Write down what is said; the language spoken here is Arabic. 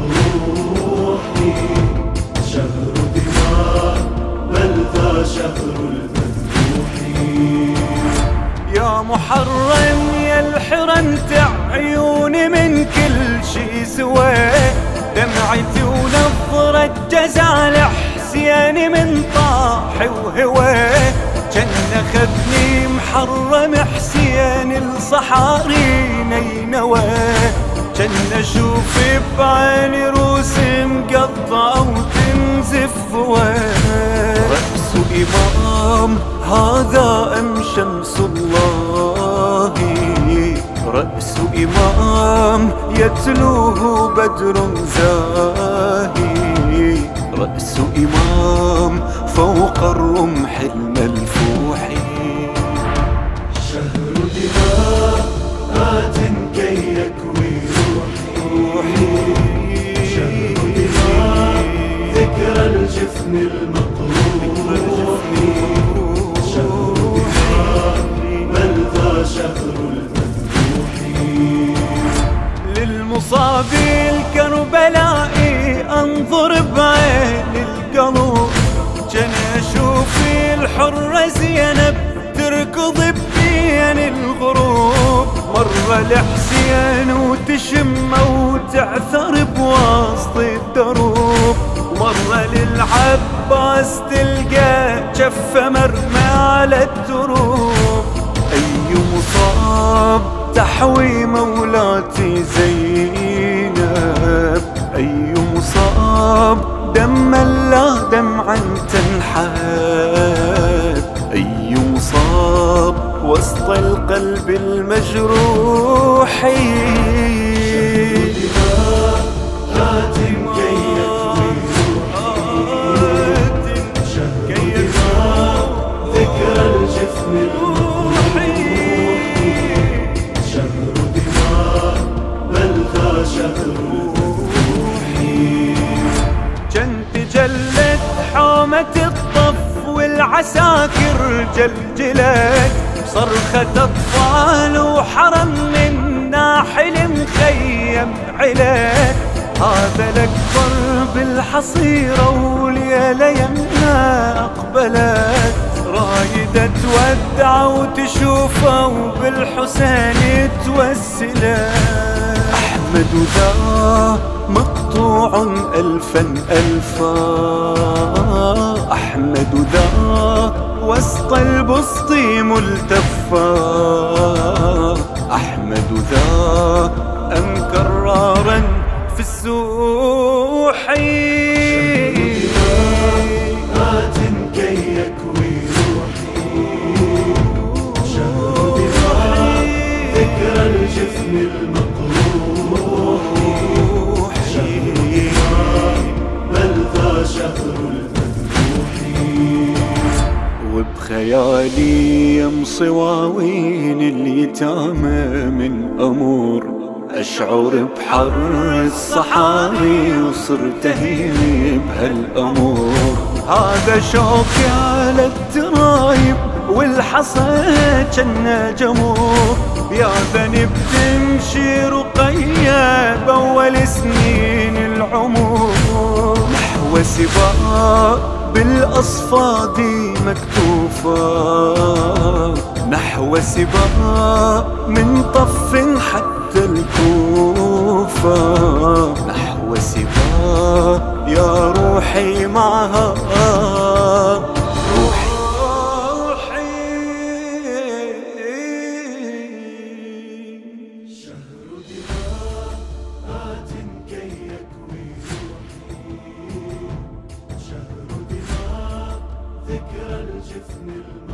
روحي، شهر دماء بل ذا شهر المذبوحين. يا محرم يا الحرمت عيوني من كل شي سوى، دمعتي ونظرة جزع لحسياني من طاح وهوى، جن خذني محرم حسين الصحاري نينوى، جن اشوف بعيني روس مقطعة وتنزف رأس إمام هذا أم شمس الله، رأس إمام يتلوه بدر زاهي، رأس إمام فوق الرمح الملفوح. شهر دماء آت كي يكوي روحي، شهر دماء ذكرى الجفن المقروح، شهر دماء بل ذا شهر المذبوحين. للمصاب الكربلائي انظر بعين القلب، جن اشوف الحرة زينب تركض بين الغروب، مرة لحسين وتشم وتعثر بوسط الدروب، مرة للعباس تلقى جفة مرمى على الدروب. أي مصاب تحوي مولاتي زينب، أي مصاب دما لا دمعا تنحب، أي مصاب وسط القلب المجروح. هات كي يكوي روحي، شهر دماء ذكرى الجفن المقروح، شهر دماء بل ذا شهر المذبوحين. جنت جلت حومة الطف والعساكر جلجلت، صرخة أطفال وحرم من ناحل مخيم علت، هذا الأكبر بالحصيرة وليلة يمنا أقبلت، رايدة تودع وتشوفه وبالحسين توسلت. أحمد ذا مقطوع ألفا ألفا، أحمد ذا وسط البسط ملتفا، أحمد ذا أم كرارا في السوح. هات كي يكوي روحي، شهر دماء ذكرى الجفن المقروح، شهر دماء بل ذا شهر المذبوحين. وبخيالي يم صواوين اليتامى من أمور، أشعر بحر الصحاري وصرت أهيم بهالأمور، هذا شوقي على الترايب والحصى جنة جمور، يا ذنب تمشي رقية بأول سنين العمر، نحو سباق بالأصفاد مكتوفة، نحو سباق من طف حتى الكوفة، نحو سباق يا روحي معها روحي. شهر دماء آت كي يكوي روحي، شهر دماء ذكرى الجفن